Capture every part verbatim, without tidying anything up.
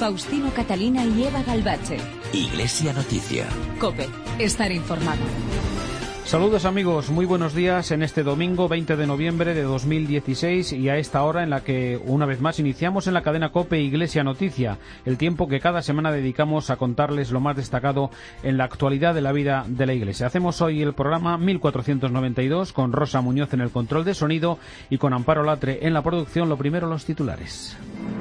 Faustino Catalina y Eva Galbache. Iglesia Noticia. COPE. Estar informado. Saludos amigos, muy buenos días en este domingo veinte de noviembre de dos mil dieciséis y a esta hora en la que una vez más iniciamos en la cadena COPE Iglesia Noticia, el tiempo que cada semana dedicamos a contarles lo más destacado en la actualidad de la vida de la Iglesia. Hacemos hoy el programa mil cuatrocientos noventa y dos con Rosa Muñoz en el control de sonido y con Amparo Latre en la producción. Lo primero, los titulares.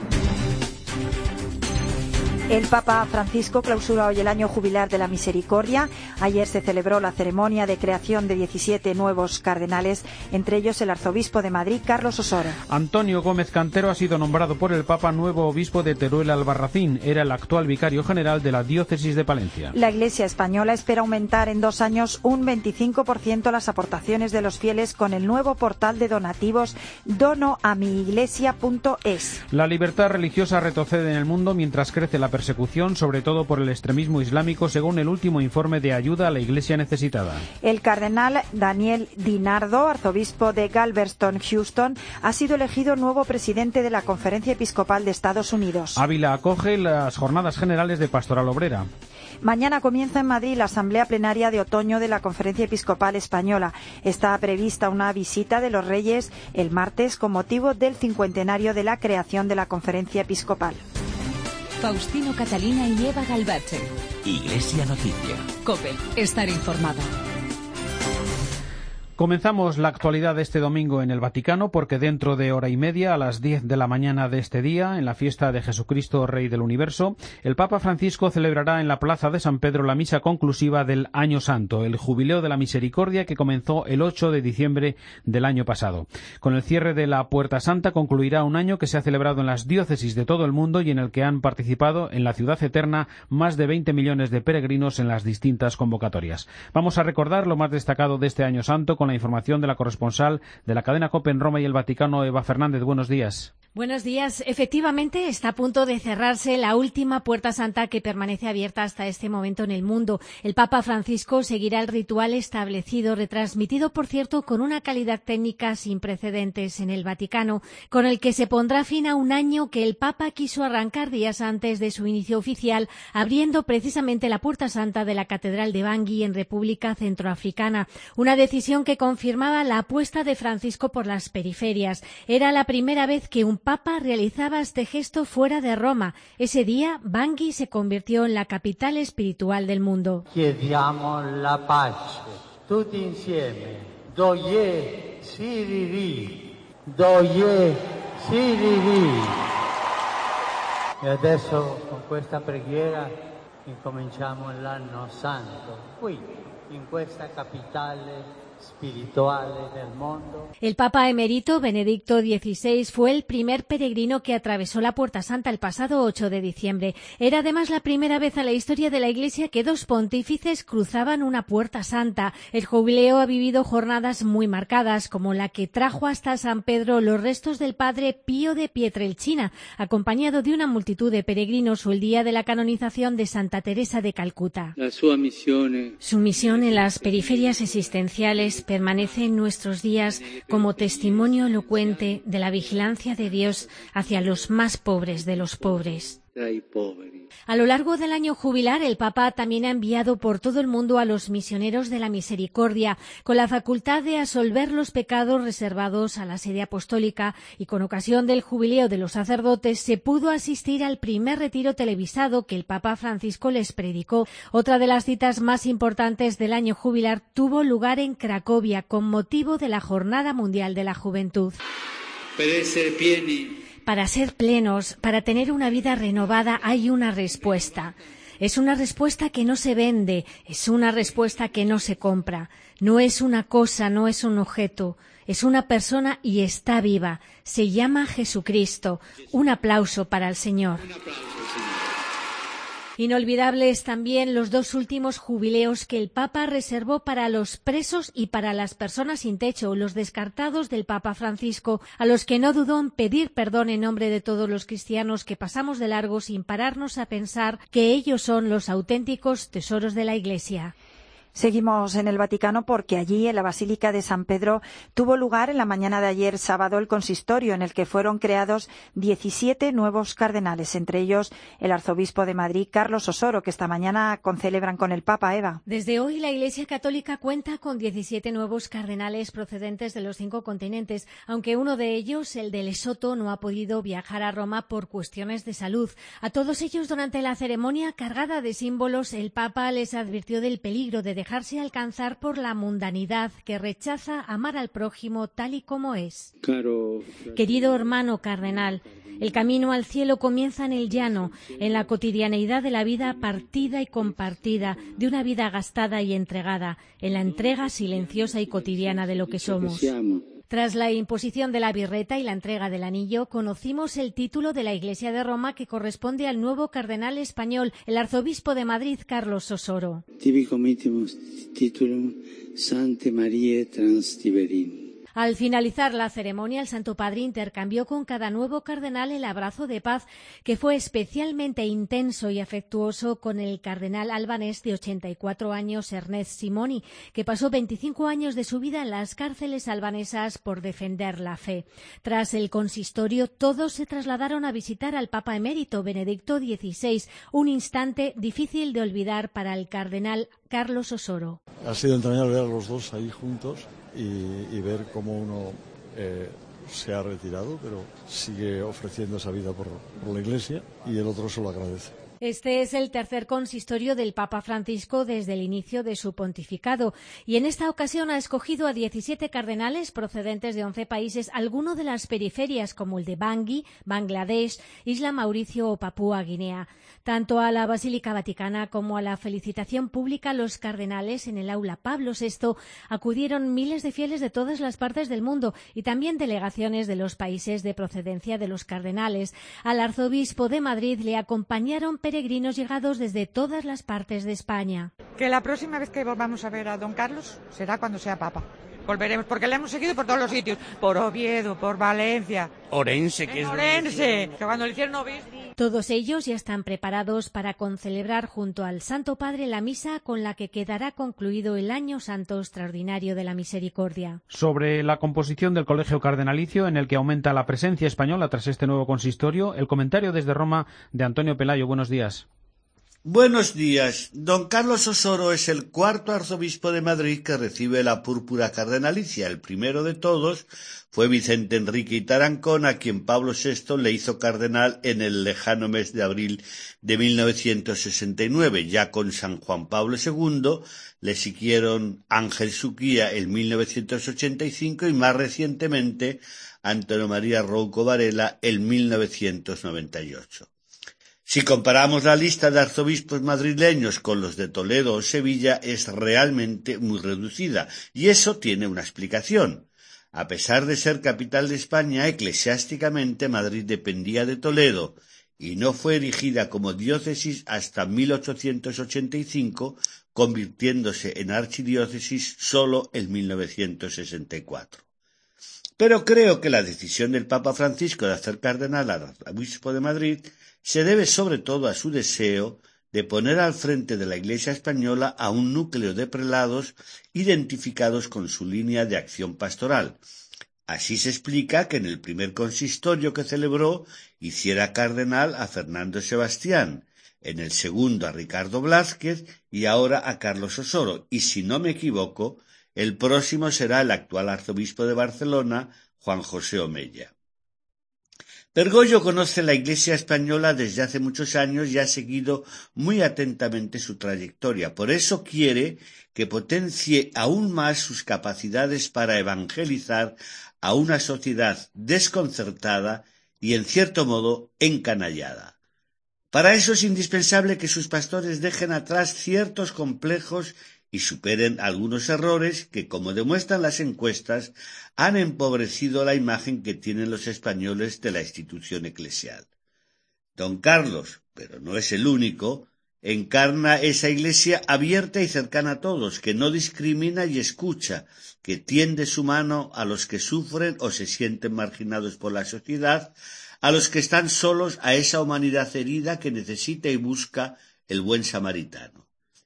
El Papa Francisco clausura hoy el año jubilar de la Misericordia. Ayer se celebró la ceremonia de creación de diecisiete nuevos cardenales, entre ellos el arzobispo de Madrid, Carlos Osoro. Antonio Gómez Cantero ha sido nombrado por el Papa nuevo obispo de Teruel Albarracín. Era el actual vicario general de la diócesis de Palencia. La Iglesia española espera aumentar en dos años un veinticinco por ciento las aportaciones de los fieles con el nuevo portal de donativos dono a mi iglesia punto es. La libertad religiosa retrocede en el mundo mientras crece la persecución, sobre todo por el extremismo islámico, según el último informe de ayuda a la Iglesia necesitada. El cardenal Daniel DiNardo, arzobispo de Galveston, Houston, ha sido elegido nuevo presidente de la Conferencia Episcopal de Estados Unidos. Ávila acoge las jornadas generales de Pastoral Obrera. Mañana comienza en Madrid la asamblea plenaria de otoño de la Conferencia Episcopal Española. Está prevista una visita de los Reyes el martes con motivo del cincuentenario de la creación de la Conferencia Episcopal. Faustino Catalina y Eva Galbache. Iglesia Noticia. COPE. Estar informado. Comenzamos la actualidad de este domingo en el Vaticano porque dentro de hora y media, a las diez de la mañana de este día, en la fiesta de Jesucristo Rey del Universo, el Papa Francisco celebrará en la Plaza de San Pedro la misa conclusiva del Año Santo, el Jubileo de la Misericordia que comenzó el ocho de diciembre del año pasado. Con el cierre de la Puerta Santa concluirá un año que se ha celebrado en las diócesis de todo el mundo y en el que han participado en la Ciudad Eterna más de veinte millones de peregrinos en las distintas convocatorias. Vamos a recordar lo más destacado de este Año Santo con la información de la corresponsal de la cadena COPE en Roma y el Vaticano, Eva Fernández. Buenos días. Buenos días. Efectivamente, está a punto de cerrarse la última Puerta Santa que permanece abierta hasta este momento en el mundo. El Papa Francisco seguirá el ritual establecido, retransmitido, por cierto, con una calidad técnica sin precedentes en el Vaticano, con el que se pondrá fin a un año que el Papa quiso arrancar días antes de su inicio oficial, abriendo precisamente la Puerta Santa de la Catedral de Bangui en República Centroafricana. Una decisión que confirmaba la apuesta de Francisco por las periferias. Era la primera vez que un Papa realizaba este gesto fuera de Roma. Ese día, Bangui se convirtió en la capital espiritual del mundo. Chiediamo la pace, tutti insieme. Doye siriri, doye siriri. E adesso con questa preghiera incominciamo l'anno santo, qui in questa capitale espirituales del mundo. El Papa emérito Benedicto dieciséis fue el primer peregrino que atravesó la Puerta Santa el pasado ocho de diciembre. Era además la primera vez en la historia de la Iglesia que dos pontífices cruzaban una Puerta Santa. El jubileo ha vivido jornadas muy marcadas, como la que trajo hasta San Pedro los restos del padre Pío de Pietrelcina, acompañado de una multitud de peregrinos, o el día de la canonización de Santa Teresa de Calcuta. La sua misione... Su misión en las periferias existenciales permanece en nuestros días como testimonio elocuente de la vigilancia de Dios hacia los más pobres de los pobres. A lo largo del año jubilar, el Papa también ha enviado por todo el mundo a los misioneros de la misericordia, con la facultad de absolver los pecados reservados a la sede apostólica, y con ocasión del jubileo de los sacerdotes se pudo asistir al primer retiro televisado que el Papa Francisco les predicó. Otra de las citas más importantes del año jubilar tuvo lugar en Cracovia con motivo de la Jornada Mundial de la Juventud. Para ser plenos, para tener una vida renovada, hay una respuesta. Es una respuesta que no se vende, es una respuesta que no se compra. No es una cosa, no es un objeto, es una persona y está viva. Se llama Jesucristo. Un aplauso para el Señor. Inolvidables también los dos últimos jubileos que el Papa reservó para los presos y para las personas sin techo, los descartados del Papa Francisco, a los que no dudó en pedir perdón en nombre de todos los cristianos que pasamos de largo sin pararnos a pensar que ellos son los auténticos tesoros de la Iglesia. Seguimos en el Vaticano porque allí, en la Basílica de San Pedro, tuvo lugar en la mañana de ayer sábado el consistorio en el que fueron creados diecisiete nuevos cardenales, entre ellos el arzobispo de Madrid, Carlos Osoro, que esta mañana concelebran con el Papa. Eva. Desde hoy la Iglesia Católica cuenta con diecisiete nuevos cardenales procedentes de los cinco continentes, aunque uno de ellos, el de Lesoto, no ha podido viajar a Roma por cuestiones de salud. A todos ellos, durante la ceremonia cargada de símbolos, el Papa les advirtió del peligro de dejarse alcanzar por la mundanidad que rechaza amar al prójimo tal y como es. Caro, Querido hermano cardenal, el camino al cielo comienza en el llano, en la cotidianeidad de la vida partida y compartida, de una vida gastada y entregada, en la entrega silenciosa y cotidiana de lo que somos. Tras la imposición de la birreta y la entrega del anillo, conocimos el título de la Iglesia de Roma que corresponde al nuevo cardenal español, el arzobispo de Madrid, Carlos Osoro. tibi comitimus titulum Sanctae Mariae Transtiberin. Al finalizar la ceremonia, el Santo Padre intercambió con cada nuevo cardenal el abrazo de paz, que fue especialmente intenso y afectuoso con el cardenal albanés de ochenta y cuatro años, Ernest Simoni, que pasó veinticinco años de su vida en las cárceles albanesas por defender la fe. Tras el consistorio, todos se trasladaron a visitar al Papa emérito, Benedicto dieciséis, un instante difícil de olvidar para el cardenal Carlos Osoro. Ha sido entrañable ver a los dos ahí juntos y, y ver cómo uno eh, se ha retirado, pero sigue ofreciendo esa vida por, por la Iglesia, y el otro se lo agradece. Este es el tercer consistorio del Papa Francisco desde el inicio de su pontificado, y en esta ocasión ha escogido a diecisiete cardenales procedentes de once países, algunos de las periferias como el de Bangui, Bangladesh, Isla Mauricio o Papúa Guinea. Tanto a la Basílica Vaticana como a la felicitación pública a los cardenales en el aula Pablo sexto acudieron miles de fieles de todas las partes del mundo y también delegaciones de los países de procedencia de los cardenales. Al arzobispo de Madrid le acompañaron peregrinos llegados desde todas las partes de España. Que la próxima vez que volvamos a ver a don Carlos será cuando sea Papa. Volveremos, porque le hemos seguido por todos los sitios, por Oviedo, por Valencia. Orense, que es Orense, que cuando le hicieron obispo. Todos ellos ya están preparados para concelebrar junto al Santo Padre la misa con la que quedará concluido el Año Santo Extraordinario de la Misericordia. Sobre la composición del Colegio Cardenalicio, en el que aumenta la presencia española tras este nuevo consistorio, el comentario desde Roma de Antonio Pelayo. Buenos días. Buenos días. Don Carlos Osoro es el cuarto arzobispo de Madrid que recibe la púrpura cardenalicia. El primero de todos fue Vicente Enrique y Tarancón, a quien Pablo sexto le hizo cardenal en el lejano mes de abril de mil novecientos sesenta y nueve. Ya con San Juan Pablo segundo le siguieron Ángel Suquía en mil novecientos ochenta y cinco y más recientemente Antonio María Rouco Varela en mil novecientos noventa y ocho. Si comparamos la lista de arzobispos madrileños con los de Toledo o Sevilla, es realmente muy reducida, y eso tiene una explicación. A pesar de ser capital de España, eclesiásticamente Madrid dependía de Toledo, y no fue erigida como diócesis hasta mil ochocientos ochenta y cinco, convirtiéndose en archidiócesis solo en mil novecientos sesenta y cuatro. Pero creo que la decisión del Papa Francisco de hacer cardenal al arzobispo de Madrid se debe sobre todo a su deseo de poner al frente de la Iglesia española a un núcleo de prelados identificados con su línea de acción pastoral. Así se explica que en el primer consistorio que celebró hiciera cardenal a Fernando Sebastián, en el segundo a Ricardo Blázquez y ahora a Carlos Osoro, y si no me equivoco, el próximo será el actual arzobispo de Barcelona, Juan José Omella. Bergoglio conoce la Iglesia española desde hace muchos años y ha seguido muy atentamente su trayectoria. Por eso quiere que potencie aún más sus capacidades para evangelizar a una sociedad desconcertada y, en cierto modo, encanallada. Para eso es indispensable que sus pastores dejen atrás ciertos complejos y superen algunos errores que, como demuestran las encuestas, han empobrecido la imagen que tienen los españoles de la institución eclesial. Don Carlos, pero no es el único, encarna esa Iglesia abierta y cercana a todos, que no discrimina y escucha, que tiende su mano a los que sufren o se sienten marginados por la sociedad, a los que están solos, a esa humanidad herida que necesita y busca el buen samaritano.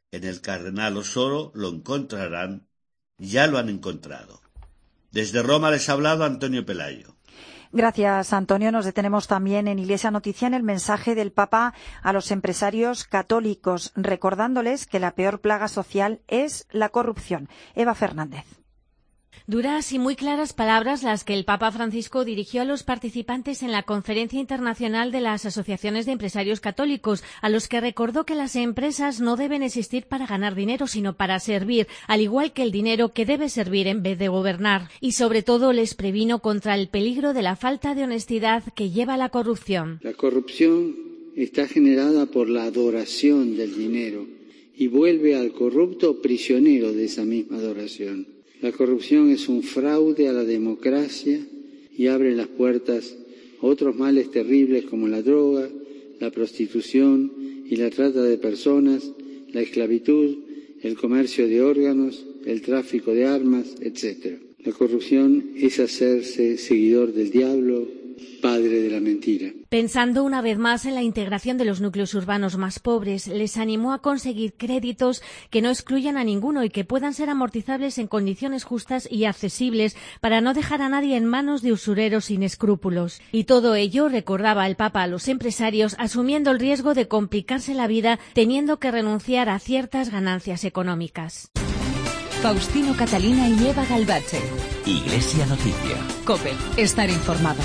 En el cardenal Osoro lo encontrarán, ya lo han encontrado. Desde Roma les ha hablado Antonio Pelayo. Gracias, Antonio. Nos detenemos también en Iglesia Noticia en el mensaje del Papa a los empresarios católicos, recordándoles que la peor plaga social es la corrupción. Eva Fernández. Duras y muy claras palabras las que el Papa Francisco dirigió a los participantes en la Conferencia Internacional de las Asociaciones de Empresarios Católicos, a los que recordó que las empresas no deben existir para ganar dinero, sino para servir, al igual que el dinero que debe servir en vez de gobernar. Y sobre todo les previno contra el peligro de la falta de honestidad que lleva a la corrupción. La corrupción está generada por la adoración del dinero y vuelve al corrupto prisionero de esa misma adoración. La corrupción es un fraude a la democracia y abre las puertas a otros males terribles como la droga, la prostitución y la trata de personas, la esclavitud, el comercio de órganos, el tráfico de armas, etcétera. La corrupción es hacerse seguidor del diablo, padre de la mentira. Pensando una vez más en la integración de los núcleos urbanos más pobres, les animó a conseguir créditos que no excluyan a ninguno y que puedan ser amortizables en condiciones justas y accesibles para no dejar a nadie en manos de usureros sin escrúpulos. Y todo ello, recordaba el Papa a los empresarios, asumiendo el riesgo de complicarse la vida teniendo que renunciar a ciertas ganancias económicas. Faustino Catalina y Eva Galbache. Iglesia Noticia. COPE. Estar informado.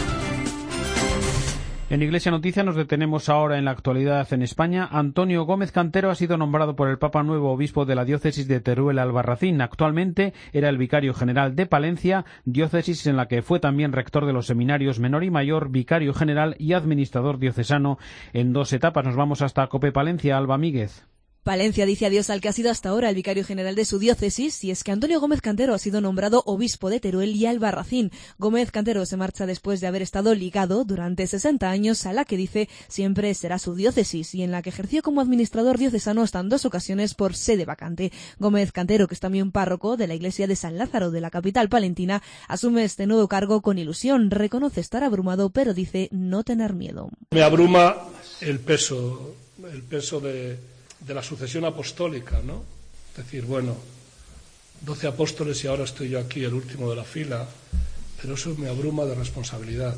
En Iglesia Noticia nos detenemos ahora en la actualidad en España. Antonio Gómez Cantero ha sido nombrado por el Papa nuevo obispo de la diócesis de Teruel-Albarracín. Actualmente era el vicario general de Palencia, diócesis en la que fue también rector de los seminarios menor y mayor, vicario general y administrador diocesano en dos etapas. Nos vamos hasta COPE Palencia. Alba Míguez. Palencia dice adiós al que ha sido hasta ahora el vicario general de su diócesis, y es que Antonio Gómez Cantero ha sido nombrado obispo de Teruel y Albarracín. Gómez Cantero se marcha después de haber estado ligado durante sesenta años a la que dice siempre será su diócesis y en la que ejerció como administrador diocesano hasta en dos ocasiones por sede vacante. Gómez Cantero, que es también párroco de la iglesia de San Lázaro de la capital palentina, asume este nuevo cargo con ilusión. Reconoce estar abrumado, pero dice no tener miedo. Me abruma el peso, el peso de... de la sucesión apostólica, ¿no? Es decir, bueno, doce apóstoles y ahora estoy yo aquí, el último de la fila, pero eso me abruma de responsabilidad.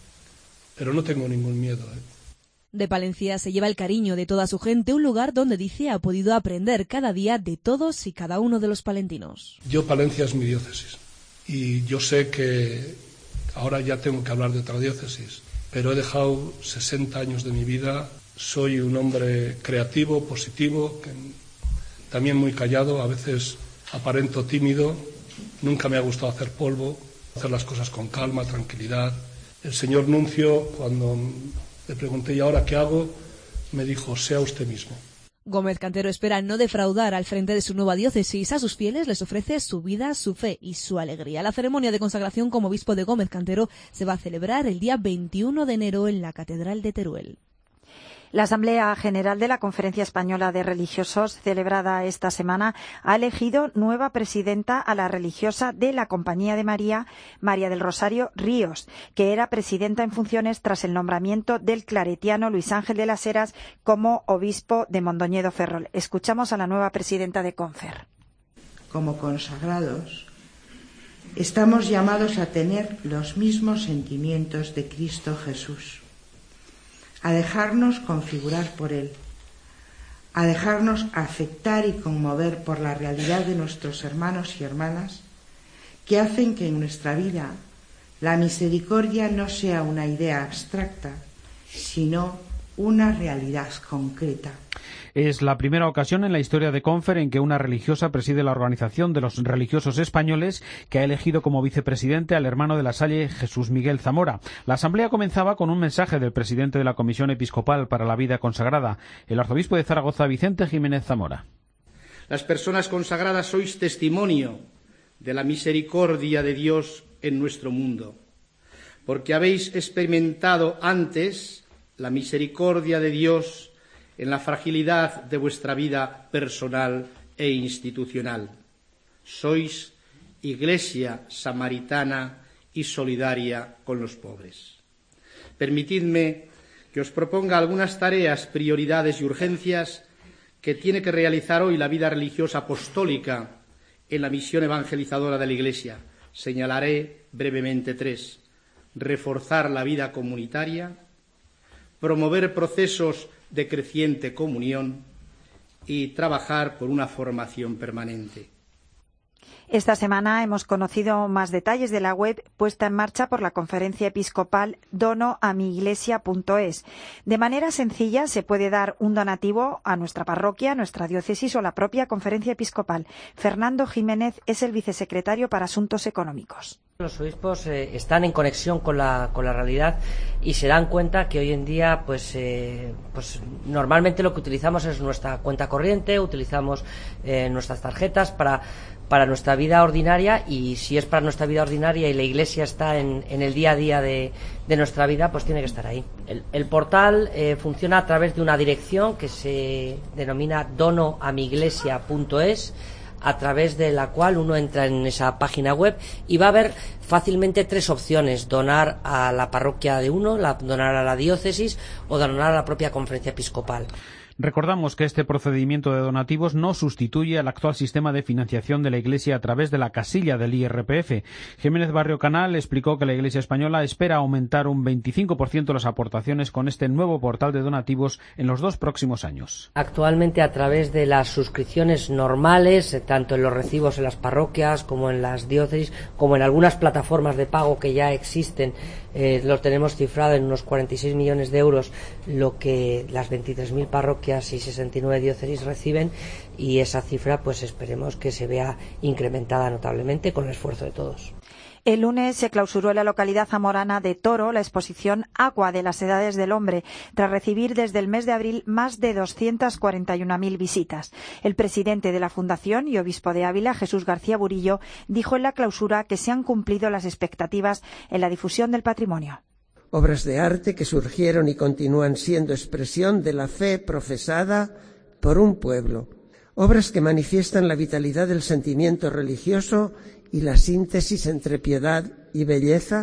Pero no tengo ningún miedo, ¿eh? De Palencia se lleva el cariño de toda su gente, un lugar donde dice ha podido aprender cada día de todos y cada uno de los palentinos. Yo, Palencia es mi diócesis, y yo sé que ahora ya tengo que hablar de otra diócesis, pero he dejado sesenta años de mi vida. Soy un hombre creativo, positivo, que también muy callado, a veces aparento tímido, nunca me ha gustado hacer polvo, hacer las cosas con calma, tranquilidad. El señor nuncio, cuando le pregunté ¿y ahora qué hago?, me dijo, sea usted mismo. Gómez Cantero espera no defraudar al frente de su nueva diócesis. A sus fieles les ofrece su vida, su fe y su alegría. La ceremonia de consagración como obispo de Gómez Cantero se va a celebrar el día veintiuno de enero en la Catedral de Teruel. La Asamblea General de la Conferencia Española de Religiosos, celebrada esta semana, ha elegido nueva presidenta a la religiosa de la Compañía de María, María del Rosario Ríos, que era presidenta en funciones tras el nombramiento del claretiano Luis Ángel de las Heras como obispo de Mondoñedo Ferrol. Escuchamos a la nueva presidenta de Confer. Como consagrados, estamos llamados a tener los mismos sentimientos de Cristo Jesús, a dejarnos configurar por Él, a dejarnos afectar y conmover por la realidad de nuestros hermanos y hermanas, que hacen que en nuestra vida la misericordia no sea una idea abstracta, sino una realidad concreta. Es la primera ocasión en la historia de Confer en que una religiosa preside la Organización de los Religiosos Españoles, que ha elegido como vicepresidente al hermano de la Salle, Jesús Miguel Zamora. La asamblea comenzaba con un mensaje del presidente de la Comisión Episcopal para la Vida Consagrada, el arzobispo de Zaragoza, Vicente Jiménez Zamora. Las personas consagradas sois testimonio de la misericordia de Dios en nuestro mundo, porque habéis experimentado antes la misericordia de Dios en la fragilidad de vuestra vida personal e institucional. Sois Iglesia samaritana y solidaria con los pobres. Permitidme que os proponga algunas tareas, prioridades y urgencias que tiene que realizar hoy la vida religiosa apostólica en la misión evangelizadora de la Iglesia. Señalaré brevemente tres: reforzar la vida comunitaria, promover procesos de creciente comunión y trabajar por una formación permanente. Esta semana hemos conocido más detalles de la web puesta en marcha por la Conferencia Episcopal dono a mi iglesia punto es. De manera sencilla se puede dar un donativo a nuestra parroquia, nuestra diócesis o la propia Conferencia Episcopal. Fernando Jiménez es el vicesecretario para Asuntos Económicos. Los obispos eh, están en conexión con la, con la realidad y se dan cuenta que hoy en día pues, eh, pues normalmente lo que utilizamos es nuestra cuenta corriente, utilizamos eh, nuestras tarjetas para, para nuestra vida ordinaria, y si es para nuestra vida ordinaria y la Iglesia está en, en el día a día de, de nuestra vida, pues tiene que estar ahí. El, el portal eh, funciona a través de una dirección que se denomina dono a mi iglesia punto es, a través de la cual uno entra en esa página web y va a ver fácilmente tres opciones: donar a la parroquia de uno, la, donar a la diócesis o donar a la propia Conferencia Episcopal. Recordamos que este procedimiento de donativos no sustituye al actual sistema de financiación de la Iglesia a través de la casilla del I R P F. Jiménez Barrio Canal explicó que la Iglesia española espera aumentar un veinticinco por ciento las aportaciones con este nuevo portal de donativos en los dos próximos años. Actualmente, a través de las suscripciones normales, tanto en los recibos en las parroquias como en las diócesis, como en algunas plataformas de pago que ya existen, eh, lo tenemos cifrado en unos cuarenta y seis millones de euros, lo que las veintitrés mil parroquias y sesenta y nueve diócesis reciben, y esa cifra pues esperemos que se vea incrementada notablemente con el esfuerzo de todos. El lunes se clausuró en la localidad zamorana de Toro la exposición Agua de las Edades del Hombre, tras recibir desde el mes de abril más de doscientas cuarenta y una mil visitas. El presidente de la Fundación y obispo de Ávila, Jesús García Burillo, dijo en la clausura que se han cumplido las expectativas en la difusión del patrimonio. Obras de arte que surgieron y continúan siendo expresión de la fe profesada por un pueblo. Obras que manifiestan la vitalidad del sentimiento religioso y la síntesis entre piedad y belleza.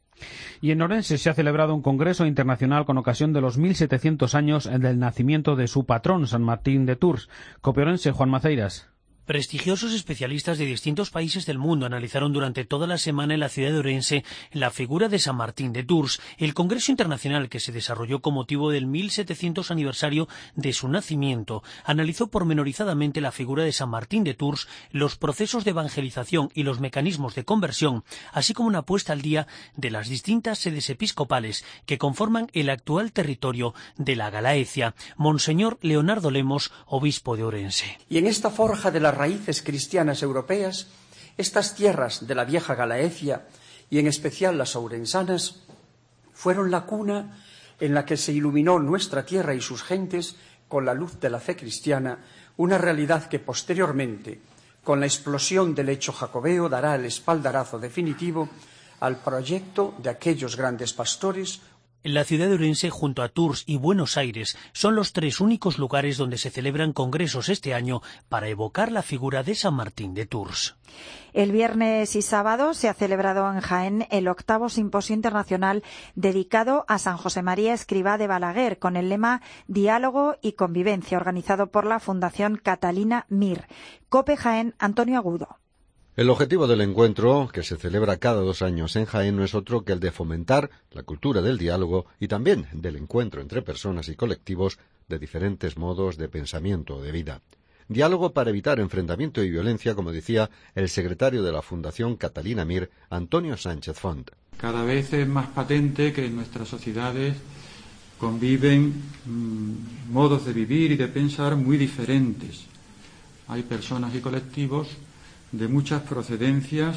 Y en Orense se ha celebrado un congreso internacional con ocasión de los mil setecientos años del nacimiento de su patrón, San Martín de Tours. Cope Orense, Juan Maceiras. Prestigiosos especialistas de distintos países del mundo analizaron durante toda la semana en la ciudad de Orense la figura de San Martín de Tours. El Congreso Internacional, que se desarrolló con motivo del mil setecientos aniversario de su nacimiento, analizó pormenorizadamente la figura de San Martín de Tours, los procesos de evangelización y los mecanismos de conversión, así como una puesta al día de las distintas sedes episcopales que conforman el actual territorio de la Galaecia. Monseñor Leonardo Lemos, obispo de Orense. Y en esta forja de la raíces cristianas europeas, estas tierras de la vieja Galaecia, y en especial las ourensanas, fueron la cuna en la que se iluminó nuestra tierra y sus gentes con la luz de la fe cristiana, una realidad que posteriormente, con la explosión del hecho jacobeo, dará el espaldarazo definitivo al proyecto de aquellos grandes pastores. La ciudad de Orense, junto a Tours y Buenos Aires, son los tres únicos lugares donde se celebran congresos este año para evocar la figura de San Martín de Tours. El viernes y sábado se ha celebrado en Jaén el octavo Simposio Internacional dedicado a San José María Escrivá de Balaguer, con el lema Diálogo y Convivencia, organizado por la Fundación Catalina Mir. Cope Jaén, Antonio Agudo. El objetivo del encuentro, que se celebra cada dos años en Jaén, no es otro que el de fomentar la cultura del diálogo y también del encuentro entre personas y colectivos de diferentes modos de pensamiento o de vida. Diálogo para evitar enfrentamiento y violencia, como decía el secretario de la Fundación Catalina Mir, Antonio Sánchez Font. Cada vez es más patente que en nuestras sociedades conviven mmm, modos de vivir y de pensar muy diferentes. Hay personas y colectivos de muchas procedencias,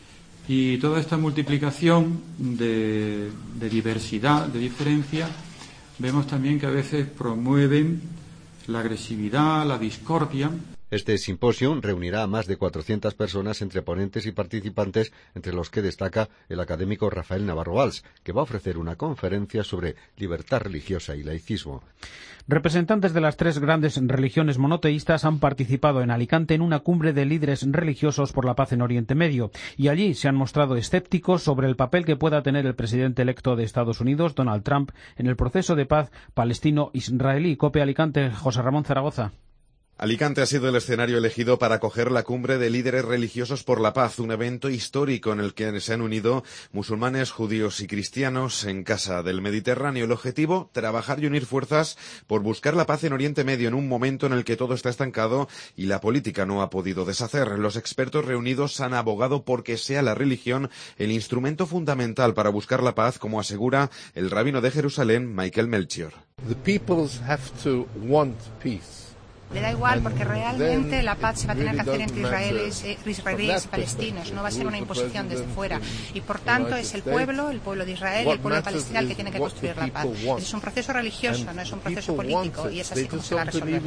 y toda esta multiplicación de, de diversidad, de diferencia, vemos también que a veces promueven la agresividad, la discordia. Este simposio reunirá a más de cuatrocientas personas entre ponentes y participantes, entre los que destaca el académico Rafael Navarro Valls, que va a ofrecer una conferencia sobre libertad religiosa y laicismo. Representantes de las tres grandes religiones monoteístas han participado en Alicante en una cumbre de líderes religiosos por la paz en Oriente Medio, y allí se han mostrado escépticos sobre el papel que pueda tener el presidente electo de Estados Unidos, Donald Trump, en el proceso de paz palestino-israelí. Cope Alicante, José Ramón Zaragoza. Alicante ha sido el escenario elegido para acoger la cumbre de líderes religiosos por la paz, un evento histórico en el que se han unido musulmanes, judíos y cristianos en casa del Mediterráneo. El objetivo, trabajar y unir fuerzas por buscar la paz en Oriente Medio en un momento en el que todo está estancado y la política no ha podido deshacer. Los expertos reunidos han abogado por que sea la religión el instrumento fundamental para buscar la paz, como asegura el rabino de Jerusalén, Michael Melchior. The peoples have to want peace. Le da igual porque realmente la paz se va a tener que hacer entre israelíes, eh, israelíes y palestinos, no va a ser una imposición desde fuera. Y por tanto es el pueblo, el pueblo de Israel y el pueblo de Palestina el que tiene que construir la paz. Es un proceso religioso, no es un proceso político, y es así como se va a resolver.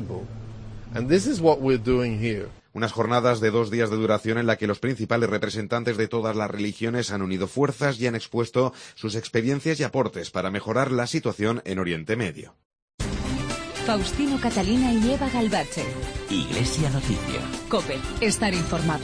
Unas jornadas de dos días de duración en la que los principales representantes de todas las religiones han unido fuerzas y han expuesto sus experiencias y aportes para mejorar la situación en Oriente Medio. Faustino Catalina y Eva Galbache. Iglesia Noticia. COPE. Estar informado.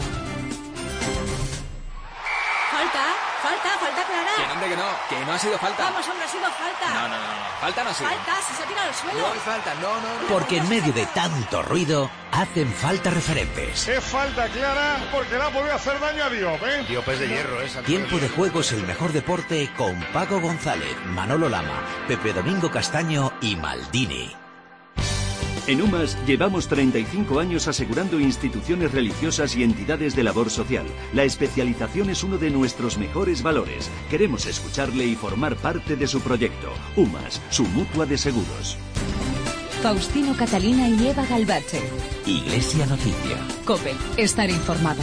Falta, falta, falta clara. Que hombre, que no, que no ha sido falta. Vamos, hombre, ha sido falta. No, no, no, no. Falta no ha sido. Falta, si se ha tirado al suelo. No hay falta, no, no, no. Porque en medio de tanto ruido, hacen falta referentes. Es falta clara porque le ha podido hacer daño a Diop, ¿eh? Diop es de hierro, ¿eh? Tiempo de juego es el mejor deporte con Paco González, Manolo Lama, Pepe Domingo Castaño y Maldini. En UMAS llevamos treinta y cinco años asegurando instituciones religiosas y entidades de labor social. La especialización es uno de nuestros mejores valores. Queremos escucharle y formar parte de su proyecto. UMAS, su mutua de seguros. Faustino Catalina y Eva Galbache. Iglesia Noticia. COPE. Estar informado.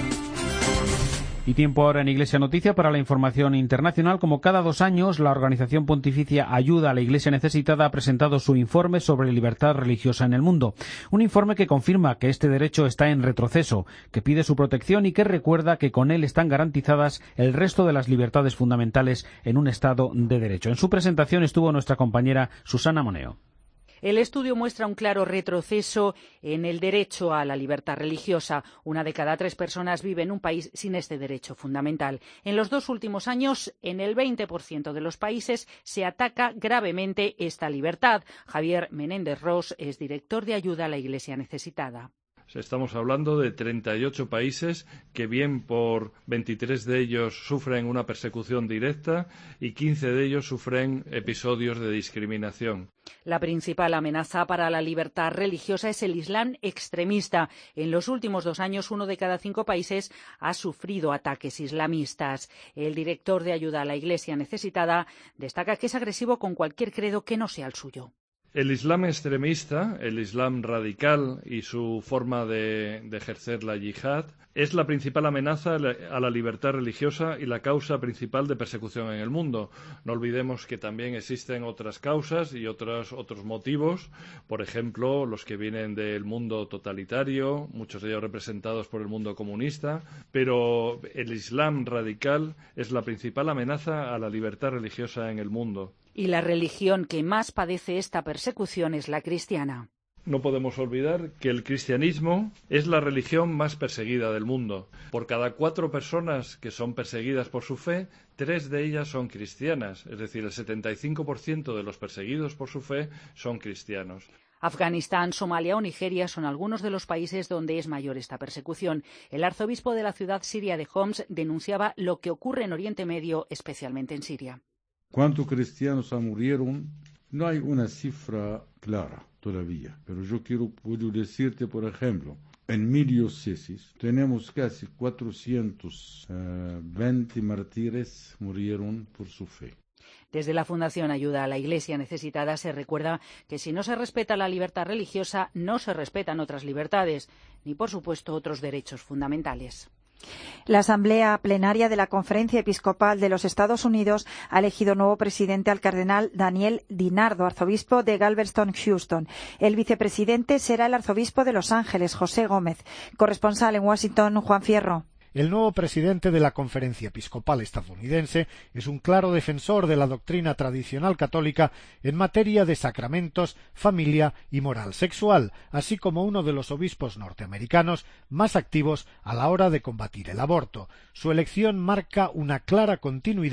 Y tiempo ahora en Iglesia Noticia para la información internacional. Como cada dos años, la organización pontificia Ayuda a la Iglesia Necesitada ha presentado su informe sobre libertad religiosa en el mundo. Un informe que confirma que este derecho está en retroceso, que pide su protección y que recuerda que con él están garantizadas el resto de las libertades fundamentales en un Estado de Derecho. En su presentación estuvo nuestra compañera Susana Moneo. El estudio muestra un claro retroceso en el derecho a la libertad religiosa. Una de cada tres personas vive en un país sin este derecho fundamental. En los dos últimos años, en el veinte por ciento de los países se ataca gravemente esta libertad. Javier Menéndez Ros es director de Ayuda a la Iglesia Necesitada. Estamos hablando de treinta y ocho países que bien por veintitrés de ellos sufren una persecución directa y quince de ellos sufren episodios de discriminación. La principal amenaza para la libertad religiosa es el Islam extremista. En los últimos dos años, uno de cada cinco países ha sufrido ataques islamistas. El director de Ayuda a la Iglesia Necesitada destaca que es agresivo con cualquier credo que no sea el suyo. El Islam extremista, el Islam radical y su forma de, de ejercer la yihad es la principal amenaza a la libertad religiosa y la causa principal de persecución en el mundo. No olvidemos que también existen otras causas y otros, otros motivos, por ejemplo, los que vienen del mundo totalitario, muchos de ellos representados por el mundo comunista, pero el Islam radical es la principal amenaza a la libertad religiosa en el mundo. Y la religión que más padece esta persecución es la cristiana. No podemos olvidar que el cristianismo es la religión más perseguida del mundo. Por cada cuatro personas que son perseguidas por su fe, tres de ellas son cristianas. Es decir, el setenta y cinco por ciento de los perseguidos por su fe son cristianos. Afganistán, Somalia o Nigeria son algunos de los países donde es mayor esta persecución. El arzobispo de la ciudad siria de Homs denunciaba lo que ocurre en Oriente Medio, especialmente en Siria. ¿Cuántos cristianos murieron? No hay una cifra clara todavía, pero yo quiero puedo decirte, por ejemplo, en mi diócesis tenemos casi cuatrocientos veinte mártires murieron por su fe. Desde la Fundación Ayuda a la Iglesia Necesitada se recuerda que si no se respeta la libertad religiosa, no se respetan otras libertades, ni por supuesto otros derechos fundamentales. La Asamblea Plenaria de la Conferencia Episcopal de los Estados Unidos ha elegido nuevo presidente al cardenal Daniel DiNardo, arzobispo de Galveston, Houston. El vicepresidente será el arzobispo de Los Ángeles, José Gómez. Corresponsal en Washington, Juan Fierro. El nuevo presidente de la Conferencia Episcopal estadounidense es un claro defensor de la doctrina tradicional católica en materia de sacramentos, familia y moral sexual, así como uno de los obispos norteamericanos más activos a la hora de combatir el aborto. Su elección marca una clara continuidad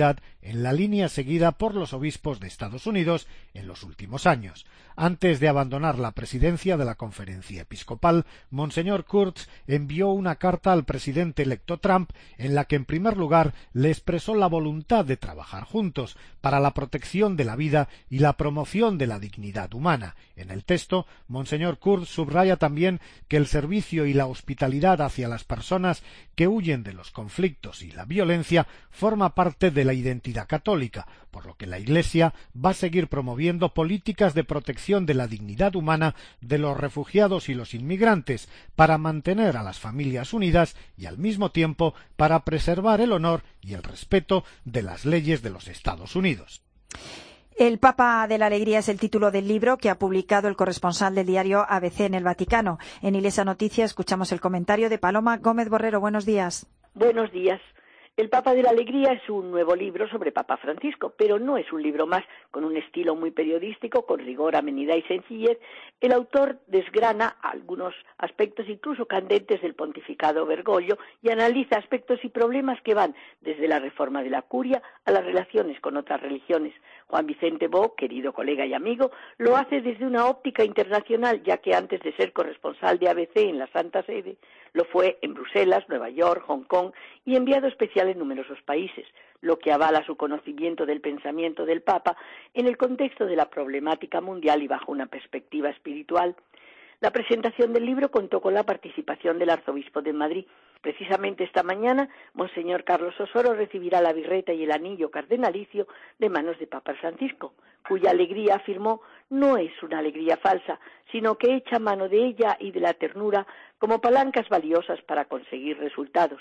en la línea seguida por los obispos de Estados Unidos en los últimos años. Antes de abandonar la presidencia de la Conferencia Episcopal, Monseñor Kurz envió una carta al presidente electo Trump en la que, en primer lugar, le expresó la voluntad de trabajar juntos para la protección de la vida y la promoción de la dignidad humana. En el texto, Monseñor Kurz subraya también que el servicio y la hospitalidad hacia las personas que huyen de los conflictos y la violencia forma parte de la identidad católica, por lo que la Iglesia va a seguir promoviendo políticas de protección de la dignidad humana de los refugiados y los inmigrantes para mantener a las familias unidas y al mismo tiempo para preservar el honor y el respeto de las leyes de los Estados Unidos. El Papa de la Alegría es el título del libro que ha publicado el corresponsal del diario A B C en el Vaticano. En Iglesia Noticia escuchamos el comentario de Paloma Gómez Borrero. Buenos días. Buenos días. El Papa de la Alegría es un nuevo libro sobre Papa Francisco, pero no es un libro más con un estilo muy periodístico, con rigor, amenidad y sencillez. El autor desgrana algunos aspectos incluso candentes del pontificado Bergoglio y analiza aspectos y problemas que van desde la reforma de la curia a las relaciones con otras religiones. Juan Vicente Bo, querido colega y amigo, lo hace desde una óptica internacional, ya que antes de ser corresponsal de A B C en la Santa Sede, lo fue en Bruselas, Nueva York, Hong Kong y enviado especial en numerosos países, lo que avala su conocimiento del pensamiento del Papa en el contexto de la problemática mundial y bajo una perspectiva espiritual. La presentación del libro contó con la participación del arzobispo de Madrid. Precisamente esta mañana, Monseñor Carlos Osoro recibirá la birreta y el anillo cardenalicio de manos de Papa Francisco, cuya alegría, afirmó, no es una alegría falsa, sino que echa mano de ella y de la ternura como palancas valiosas para conseguir resultados.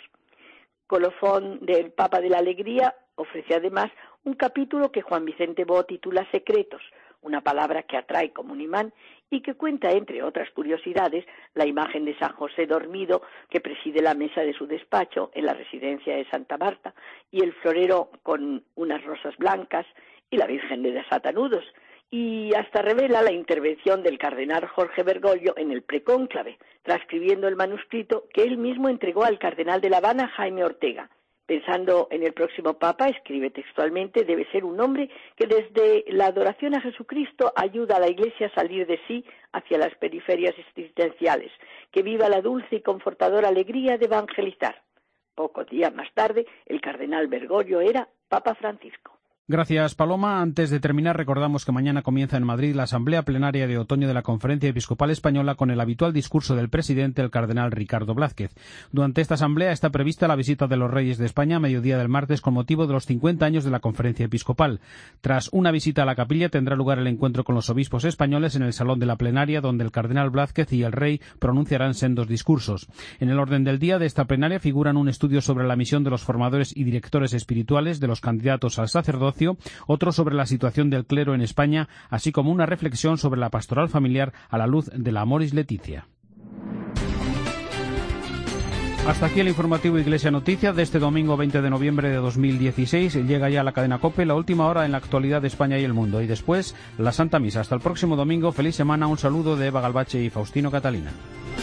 Colofón del Papa de la Alegría ofrece además un capítulo que Juan Vicente Bo titula Secretos, una palabra que atrae como un imán y que cuenta, entre otras curiosidades, la imagen de San José dormido que preside la mesa de su despacho en la residencia de Santa Marta y el florero con unas rosas blancas y la Virgen de Desatanudos, y hasta revela la intervención del cardenal Jorge Bergoglio en el precónclave, transcribiendo el manuscrito que él mismo entregó al cardenal de La Habana, Jaime Ortega. Pensando en el próximo Papa, escribe textualmente, debe ser un hombre que desde la adoración a Jesucristo ayuda a la Iglesia a salir de sí hacia las periferias existenciales, que viva la dulce y confortadora alegría de evangelizar. Pocos días más tarde, el cardenal Bergoglio era Papa Francisco. Gracias, Paloma. Antes de terminar, recordamos que mañana comienza en Madrid la Asamblea Plenaria de Otoño de la Conferencia Episcopal Española con el habitual discurso del presidente, el cardenal Ricardo Blázquez. Durante esta asamblea está prevista la visita de los Reyes de España a mediodía del martes con motivo de los cincuenta años de la Conferencia Episcopal. Tras una visita a la capilla tendrá lugar el encuentro con los obispos españoles en el Salón de la Plenaria, donde el cardenal Blázquez y el Rey pronunciarán sendos discursos. En el orden del día de esta plenaria figuran un estudio sobre la misión de los formadores y directores espirituales de los candidatos al sacerdocio, otro sobre la situación del clero en España, así como una reflexión sobre la pastoral familiar a la luz de la Amoris Laetitia. Hasta aquí el informativo Iglesia Noticia de este domingo veinte de noviembre de dos mil dieciséis. Llega ya la cadena COPE, la última hora en la actualidad de España y el mundo. Y después, la Santa Misa. Hasta el próximo domingo. Feliz semana. Un saludo de Eva Galbache y Faustino Catalina.